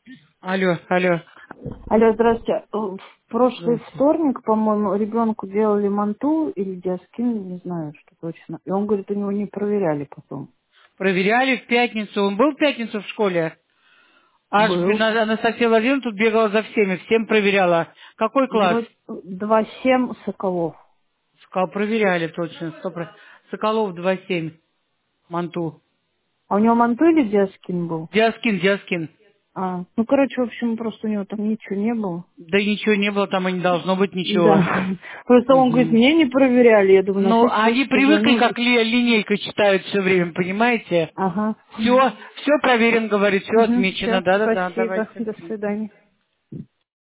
Алло, алло. Алло, здравствуйте. В прошлый Здравствуйте. вторник, по-моему, ребенку делали манту или диаскин, не знаю, что точно. И он говорит, у него не проверяли потом. Проверяли в пятницу. Он был в пятницу в школе? Аж Был. Анастасия Владимировна тут бегала за всеми, всем проверяла. Какой класс? Вроде 2,7 Соколов. Сказал, проверяли точно. 100%. Соколов 2,7. Манту. А у него манту или диаскин был? Диаскин, диаскин. Ну, короче, в общем, просто у него там ничего не было. Да ничего не было, там и не должно быть ничего. Да. Просто он говорит, Мгм. меня не проверяли. Я думаю, на Ну, всякий они случай привыкли, позвоню. как линейкой читают все время, понимаете? Ага. Все проверен, говорит, все Угу, отмечено. все, Да-да-да, спасибо. давайте. До свидания.